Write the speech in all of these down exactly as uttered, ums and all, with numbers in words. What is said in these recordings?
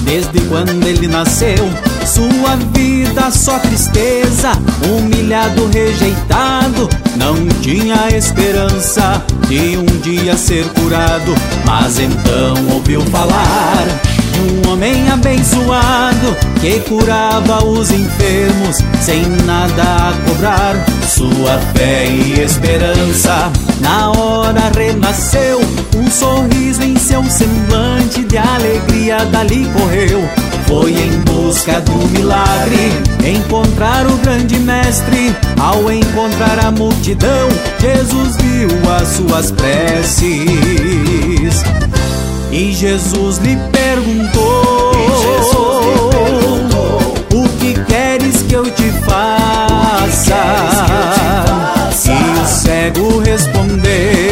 desde quando ele nasceu. Sua vida só tristeza, humilhado, rejeitado, não tinha esperança de um dia ser curado. Mas então ouviu falar de um homem abençoado que curava os enfermos sem nada a cobrar. Sua fé e esperança na hora renasceu, um sorriso em seu semblante, de alegria dali correu. Foi em busca do milagre, encontrar o grande mestre. Ao encontrar a multidão, Jesus viu as suas preces. E Jesus lhe perguntou, e Jesus lhe perguntou, o que queres que eu te faça? E o cego respondeu,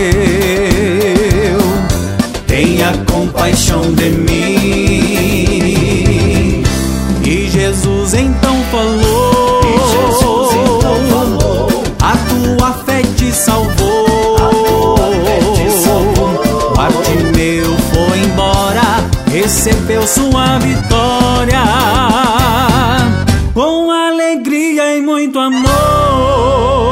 tenha compaixão de mim. E Jesus então falou, e Jesus então falou, a tua fé te salvou. a tua fé te salvou. Bartimeu foi embora, recebeu sua vitória, com alegria e muito amor.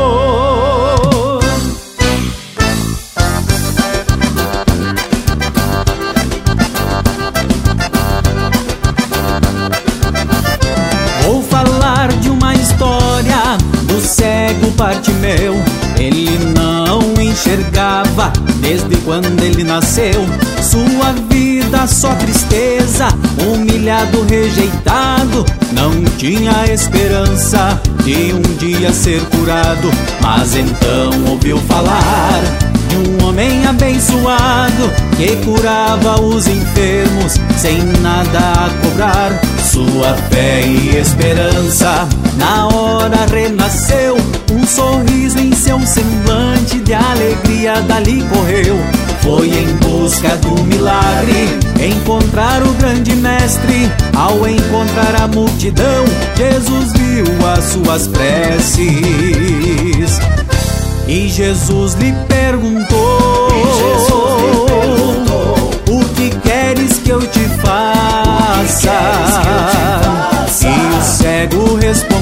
Vou falar de uma história do cego Bartimeu. Ele não enxergava desde quando ele nasceu. Sua vida só tristeza, humilhado, rejeitado, não tinha esperança de um dia ser curado. Mas então ouviu falar de um homem abençoado que curava os enfermos sem nada a cobrar. Sua fé e esperança na hora renasceu, um sorriso em seu semblante, de alegria dali correu. Foi em busca do milagre, encontrar o grande mestre. Ao encontrar a multidão, Jesus viu as suas preces. E Jesus lhe perguntou, E Jesus lhe perguntou, o que queres que eu te faça? queres que eu te faça? E o cego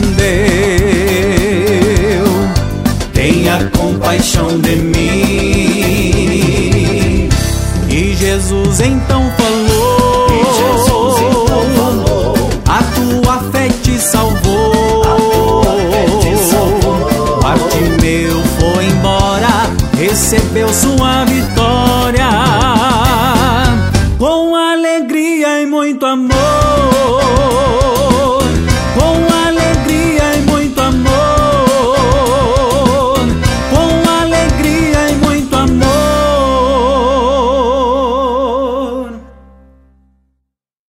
respondeu, tenha compaixão de mim. E Jesus então falou, e Jesus então falou, a tua fé te salvou. a tua fé te salvou. Bartimeu foi embora, recebeu sua vitória,